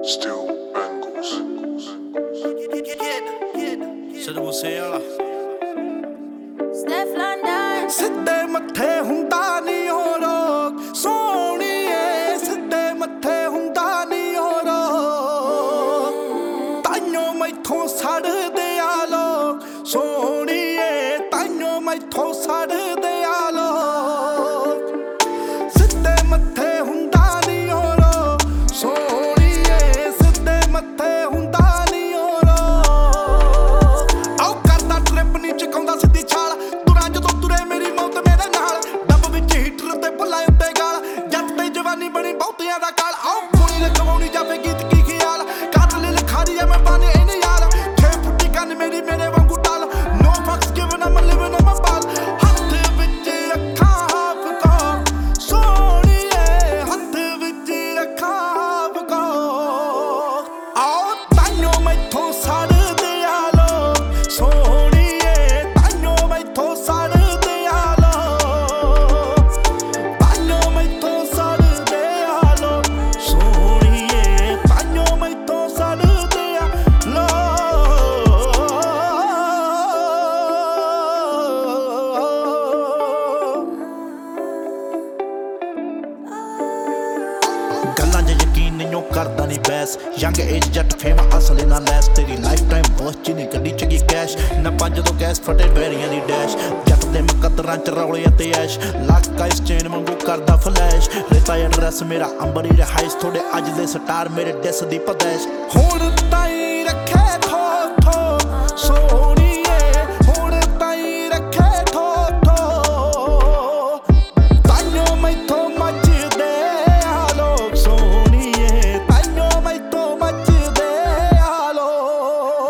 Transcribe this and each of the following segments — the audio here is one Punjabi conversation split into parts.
Still bangles. Said Musea. Steph London. ਸਿੱਧੇ ਮੱਥੇ ਹੁੰਦਾ ਨਹੀਂ ਹੋ ਰੋਕ ਸੋਹਣੀਏ ਸਿੱਧੇ ਮੱਥੇ ਹੁੰਦਾ ਨਹੀਂ ਹੋ ਰੋਕ ਤਾਈਓ ਮੈਥੋਂ ਸੜਦੇ ਆ ਲੋਕ ਸੋਹਣੀਏ ਤਾਈਓ ਮੈਥੋਂ ਸੜਦੇ ਆ ਲੋਕ ਸਿੱਧੇ ਮੱਥੇ ਹੁੰਦਾ ਨਹੀਂ ਹੋ ਰੋਕ ਸੋਹਣੀਏ ਸਿੱਧੇ ਮੱਥੇ ਹੁੰਦਾ ਨਹੀਂ ਹੋ ਰੋਕ ਆਓ ਕਰਦਾ ਟ੍ਰਿਪ ਨਹੀਂ ਚਕਾਉਂਦਾ ਸਿੱਧੀ ਛਾਲ ਤੁਰਾਂ ਜਦੋਂ ਤੁਰੇ ਮੇਰੀ ਮੌਤ ਮੇਰੇ ਨਾਲ ਡੱਬ ਵਿੱਚ ਹੀਟਰ ਤੇ ਭੁੱਲਾਂ ਉੱਤੇ ਗਾਲ ਜੱਟ ਤੇ ਜਵਾਨੀ ਬਣੀ ਬਹੁਤਿਆਂ ਦਾ ਕਾਲ ਆਓ ਕੁੜੀ ਲਖਵਾਉਣੀ ਜਾਵੇ ਗੀਤ ਕੀ ਖਿਆਲ ਕਾਤਲ ਲਿਖਾਰੀ ਆ ਮੈਂ ਬਾਨੇ ਇਹਨੇ ਯਾਰ 6 ਫੁੱਟੀ ਕੰਨ ਮੇਰੀ ਮੇਰੇ ਵਾਂਗੂ tall no fucks given I'm living on my ball ਹੱਥ ਵਿੱਚ ਅੱਖਾਂ ਹਾਫ ਕੋ ਸੋਹਣੀਏ ਹੱਥ ਵਿੱਚ ਅੱਖਾਂ ਹਾਫ ਕੋ ਆਓ ਤਾਈਓ ਮੈਥੋਂ ਸੜਦੇ ਆ ਲੋਕ ਸੋਹਣੀਏ ਤਾਈਓ ਮੈਥੋਂ ਸੜਦੇ ਆ ਲੋਕ ਤਾਈਓ ਮੈਥੋਂ ਸੜਦੇ ਆ ਲੋਕ ਸੋਹਣੀਏ ਤਾਈਓ ਮੈਥੋਂ ਸੜਦੇ ਆ ਲੋਕ ਗੱਲਾਂ 'ਚ ਯਕੀਨ ਨਹੀਂ ਕਰਦਾ ਨਹੀਂ ਬੈਸ ਯੰਗ ਏਜ ਜੱਟ ਫੇਮ ਅਸਲ ਨਾ ਲੈਸ ਤੇਰੀ ਲਾਈਫ ਟਾਈਮ ਬਹੁਤ ਚੀਨੀ ਗੱਡੀ ਚ ਕੀ ਕੈਸ਼ ਨਾ ਪੰਜ ਤੋਂ ਗੈਸ ਫਟੇ ਬੈਰੀਆਂ ਦੀ ਡੈਸ਼ ਜੱਟ ਦੇ ਮੁਕੱਦਰਾਂ ਚ ਰੌਲੇ ਅਤੇ ਐਸ਼ ਲੱਕ ਆਈਸ ਚੇਨ ਵਾਂਗੂ ਕਰਦਾ ਫਲੈਸ਼ ਰੇਤਾ ਐਡਰੈਸ ਮੇਰਾ ਅੰਬਰੀ ਰਿਹਾਇਸ਼ ਤੁਹਾਡੇ ਅੱਜ ਦੇ ਸਟਾਰ ਮੇਰੇ ਡਿਸ ਦੀ ਪਦੈਸ਼ ਹੁਣ ਤਾਈ ਰੱਖੇ ਥੋ ਥੋ ਸੋਹਣੀਏ ਹੁਣ ਤਾਈ ਰੱਖੇ ਥੋ ਥੋ ਤਾਈਓ ਮੈਥੋਂ ਮੱਚਦੇ ਆ ਲੋਕ ਸੋਹਣੀਏ ਤਾਈਓ ਮੈਥੋਂ ਮੱਚਦੇ ਆ ਲੋਕ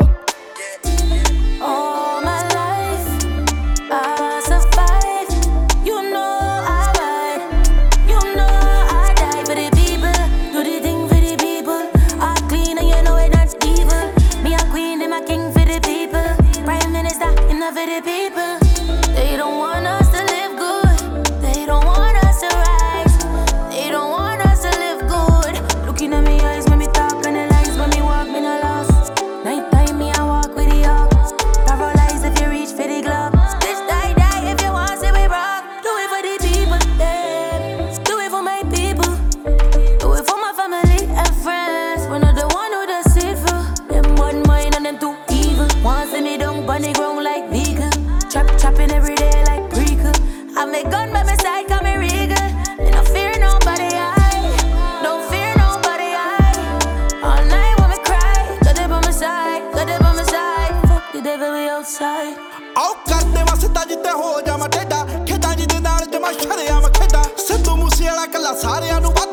All my life, I survive. You know I ride. You know I die for the people. Do the thing for the people. I clean and you know it not evil. Me a queen and my king for the people. Prime Minister, enough for the people. They don't want us to live good. They don't want us to rise. They don't want us to live good. Looking at me eyes when me talk and the lies when me walk me no lost. Night time me I walk with the up. Paralyzed if you reach for the glove. Bitch die if you want see we rock. Do it for the people, them. Do it for my people. Do it for my family and friends. We're not the one who does it for. Them one mind and them too evil. Want see me down on the ground like vegan. Chopping every day like prequel. I make gun by my side, call me regal. Me no fear nobody, I don't fear nobody, I all night when me cry. Got it by my side, got it by my side. Fuck the devil, we outside. ਆਓ ਕਰਦੇ ਵਸਦਾ ਜਿੱਤੇ ਹੋ ਜਾਵਾਂ ਟੇਡਾ ਖੇਡਾਂ ਜਿਹਦੇ ਨਾਲ ਜਮਾ ਸ਼ਰਿਆਮ ਖੇਡਾਂ ਸਿੱਧੂ ਮੂਸੇ ਵਾਲਾ ਕੱਲਾ ਸਾਰਿਆਂ ਨੂੰ